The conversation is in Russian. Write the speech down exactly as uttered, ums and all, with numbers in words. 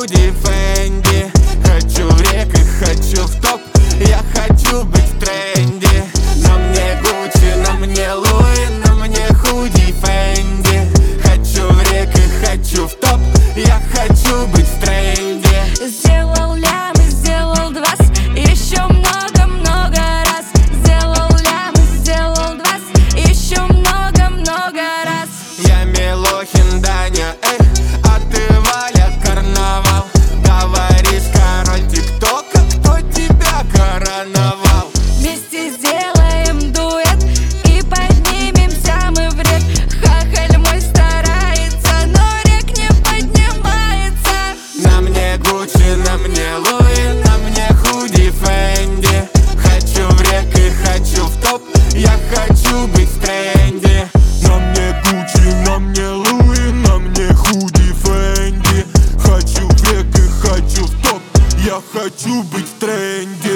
худи Фенди. Хочу в рек и хочу в топ, я хочу быть в тренде. На мне Гуччи, на мне Луи, на мне худи Фенди. Хочу в рек и хочу в топ, я хочу быть в тренде. Сделал лям и сделал двас, еще много-много раз. Сделал лям и сделал двас, еще много-много раз. Я Милохин, Даня, эй, а ты Валя Карнавал. Говоришь, король ТикТока, кто тебя короновал? Вместе сделаем дуэт и поднимемся мы в рек. Хахаль мой старается, но рек не поднимается. На мне Гуччи, на мне Луи, на мне худи Фенди. Хочу в рек и хочу в топ, я хочу быть в тренде. На мне Гуччи, на мне Луи, на мне худи Фенди. Хочу в рек и хочу в топ, я хочу быть в тренде.